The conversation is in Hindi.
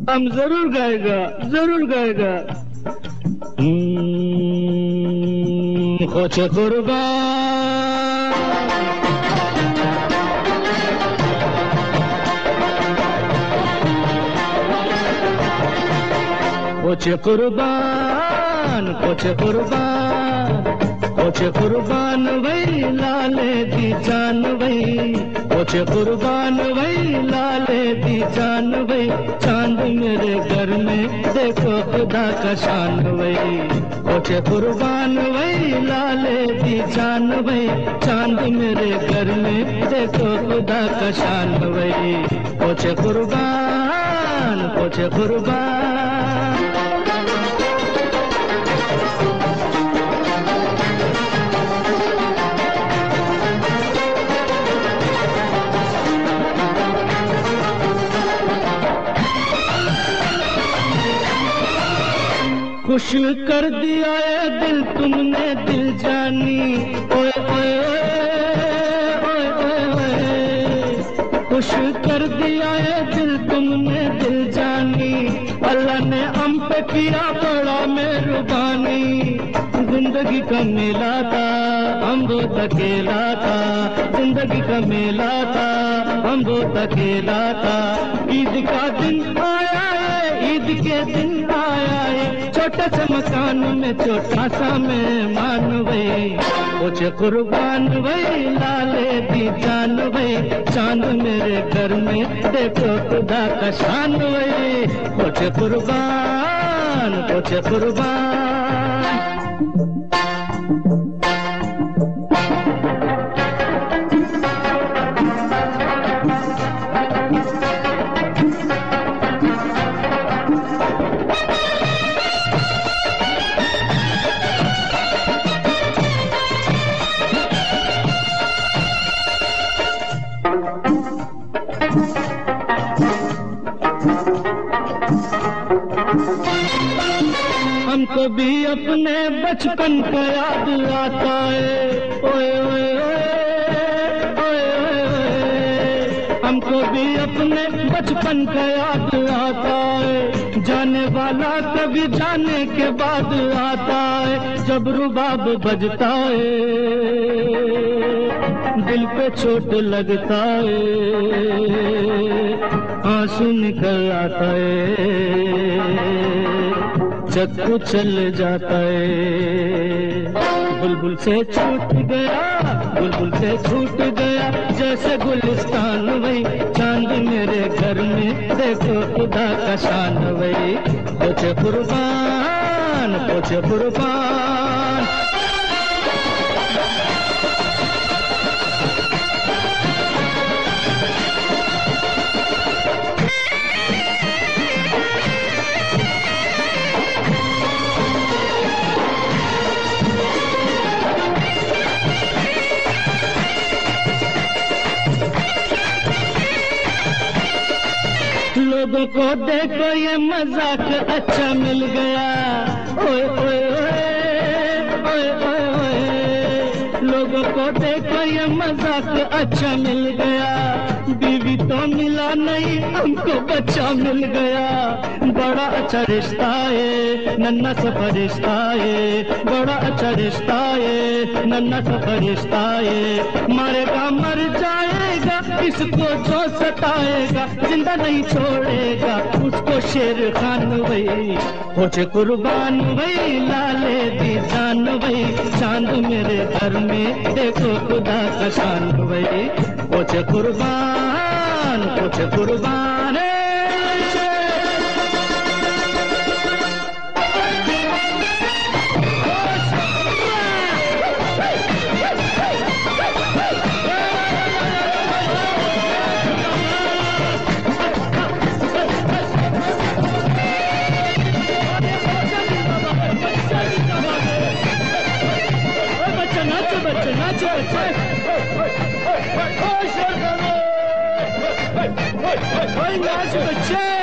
हम जरूर गाएगा, जरूर गाएगा। खोचे कुर्बान, खोचे कुर्बान, खोचे कुर्बान, खोचे कुर्बान वही लाले दी जान वही, खोचे कुर्बान वही लाले दी जान वही। चांद मेरे घर में देखो खुदा का शान वही, खोचे कुर्बान वही लाले दी जान वही। चांद मेरे घर में देखो खुदा का शान वही, खोचे कुर्बान, खोचे कुर्बान। खुश कर दिया है दिल तुमने दिल जानी, ओए ओए ओए ओए ओए। खुश कर दिया है दिल तुमने दिल जानी, अल्लाह ने हम पे किया बड़ा मेहरबानी। जिंदगी का मेला था हम बहुत अकेला था, जिंदगी का मेला था हम बहुत अकेला था। ईद का दिन आया है, ईद के दिन आया है, छोटे से मकान में छोटा सा मेहमान वही। खोचे कुर्बान वही लाले दी जान वही। चांद मेरे घर में देखो खुदा का शान वही, खोचे कुर्बान, खोचे कुर्बान। हमको भी अपने बचपन का याद आता है, ओए ओए ओए ओए ओए। हमको भी अपने बचपन का याद आता है, जाने वाला कभी जाने के बाद आता है। जब रुबाब बजता है दिल पे चोट लगता है, आंसू निकल आता है, चक्कू चल जाता है। बुलबुल से छूट गया, बुलबुल से छूट गया जैसे गुलिस्तान वही। चांद मेरे घर में देखो खुदा का शान वही, खोचे कुर्बान, खोचे कुर्बान। लोगों को देखो ये मजाक अच्छा मिल गया, ओए ओए ओए ओए ओए। लोगों को देखो ये मजाक अच्छा मिल गया, बीवी तो मिला नहीं हमको बच्चा मिल गया। बड़ा अच्छा रिश्ता है नन्ना सा फरिश्ता है, बड़ा अच्छा रिश्ता है नन्ना सा फरिश्ता है। मरेगा मर जाएगा इसको जो सताएगा, जिंदा नहीं छोड़ेगा उसको शेर खान वही। खोचे कुर्बान वही लाले दी जान वही। चांद मेरे घर में देखो खुदा का शान वही, खोचे कुर्बान, खोचे कुर्बान। Hey,